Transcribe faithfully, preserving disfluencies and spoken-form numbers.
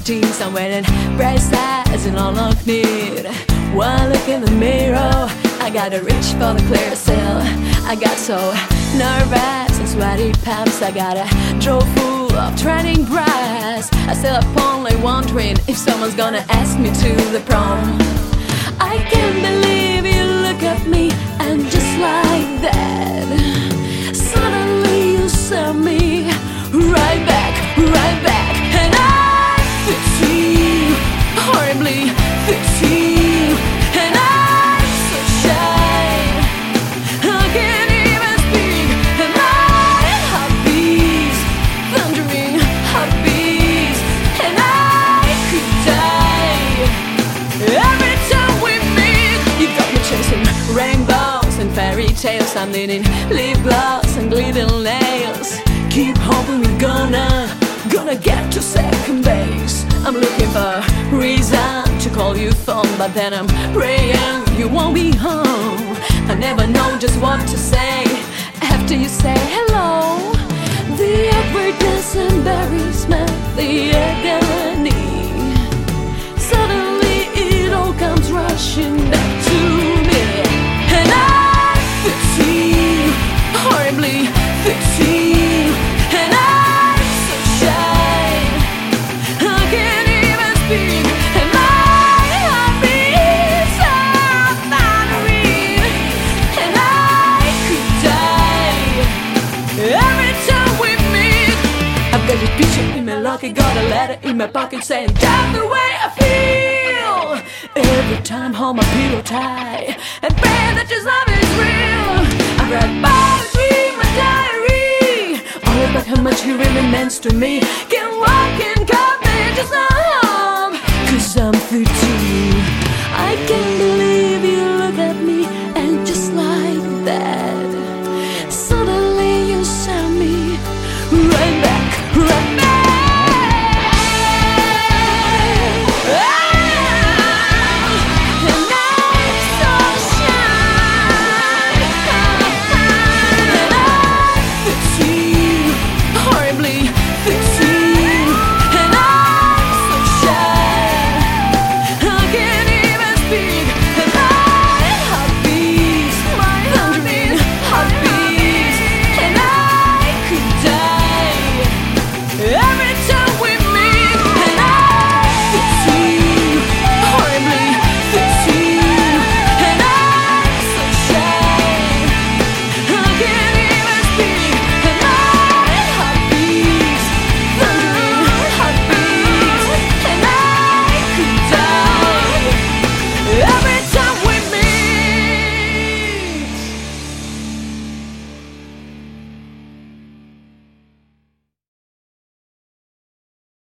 jeans, I'm wearing bright sides and all of need. One look in the mirror, I gotta reach for the clear seal. I got so nervous and sweaty palms, I got a drawer full of training bras. I still up only wondering if someone's gonna ask me to the prom. I can't believe you look at me and just like that, suddenly you saw me right back, right back. And I feel horribly fifteen, and I'm so shy I can't even speak. And my heartbeats, thundering heartbeats, and I could die every time we meet. You got me chasing rainbows and fairy tales, I'm needing lip gloss and glitter nails. Keep hoping we're gonna, gonna get to second base. I'm looking for reason to call you phone, but then I'm praying you won't be home. I never know just what to say after you say hello. The awkwardness embarrassed me, the agony. Suddenly it all comes rushing back to me, and I feel horribly fifteen, and I'm so shy I can't even speak. And my heartbeats are thundering, and I could die every time we meet. I've got a picture in my locker, got a letter in my pocket saying that's the way I feel. Every time hold my pillow tight and pray that your love is real. I read poetry in my diary, all about how much he really means to me. Can't walk in coffee just now home, cause I'm fifteen. I can't believe